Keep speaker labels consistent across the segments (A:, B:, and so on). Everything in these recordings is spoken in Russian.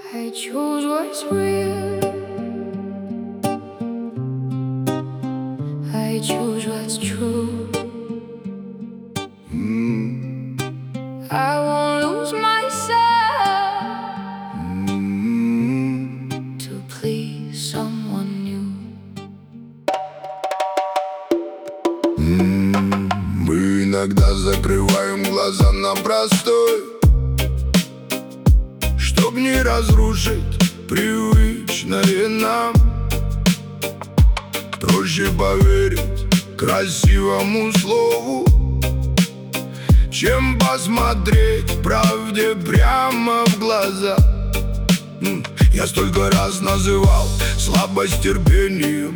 A: I choose what's real. I choose what's true. I won't lose myself to please someone new.
B: Мы иногда закрываем глаза на простой, чтоб не разрушить привычное нам. Проще поверить красивому слову, чем посмотреть правде прямо в глаза. Я столько раз называл слабость терпением,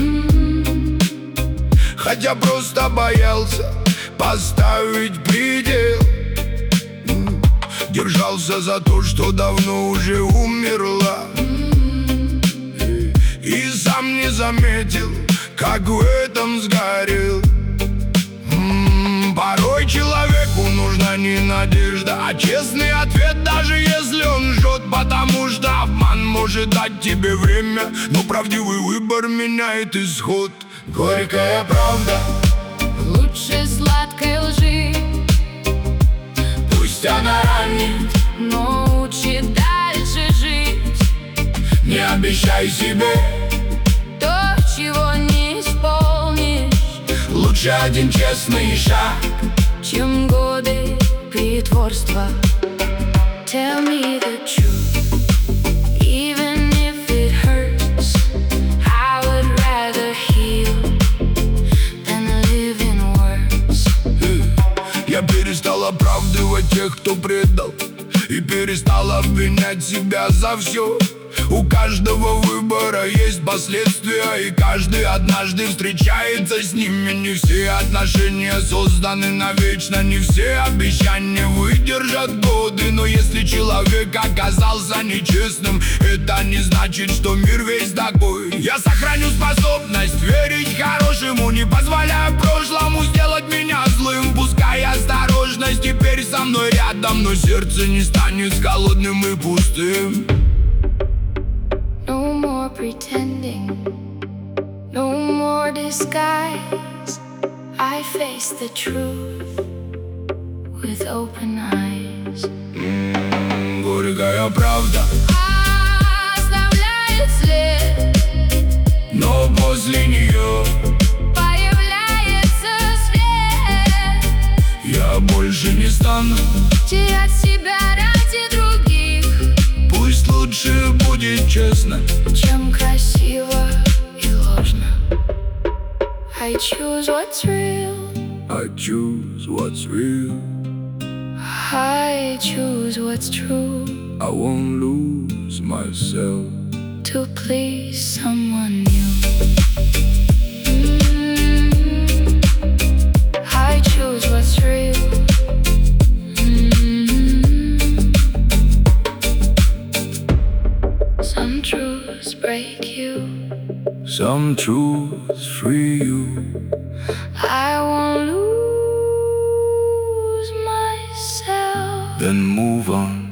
B: хотя просто боялся поставить предел. Держался за то, что давно уже умерла, и сам не заметил, как в этом сгорел. Порой человеку нужна не надежда, а честный ответ, даже если он жжет. Потому что обман может дать тебе время, но правдивый выбор меняет исход. Горькая правда
A: Лучше сладкой лжи.
B: пусть она ранит,
A: но учит дальше жить.
B: не обещай себе
A: То, чего не исполнишь,
B: лучше один честный шаг,
A: чем годы притворства. Tell me the truth, even if it hurts. I would rather heal than live in words.
B: Я перестал оправдывать тех, кто предал, и перестал обвинять себя за все. У каждого выбора есть последствия, и каждый однажды встречается с ними. Не все отношения созданы навечно, не все обещания выдержат годы. Но если человек оказался нечестным, это не значит, что мир весь такой. Я сохраню способность верить хорошему, не позволяя прошлому сделать меня злым. Пускай осторожность теперь со мной рядом, но сердце не станет холодным и пустым.
A: No more pretending, no more disguise. I face the truth with open eyes.
B: Горькая правда
A: Оставляет след,
B: но после нее
A: появляется свет.
B: я больше не стану.
A: Терять себя ради других,
B: Пусть лучше будет честно,
A: чем красиво и ложно. I choose what's real.
B: I choose what's real.
A: I choose what's true
B: I won't lose myself
A: to please someone new. I choose what's real. Some truths break you.
B: Some truths free you.
A: I won't lose myself.
B: Then move on.